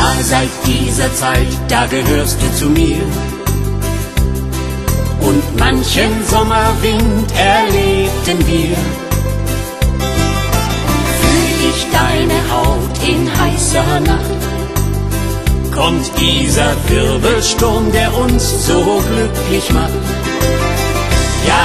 Ja, seit dieser Zeit, da gehörst du zu mir. Und manchen Sommerwind erlebten wir. Fühl ich deine Haut in heißer Nacht, kommt dieser Wirbelsturm, der uns so glücklich macht.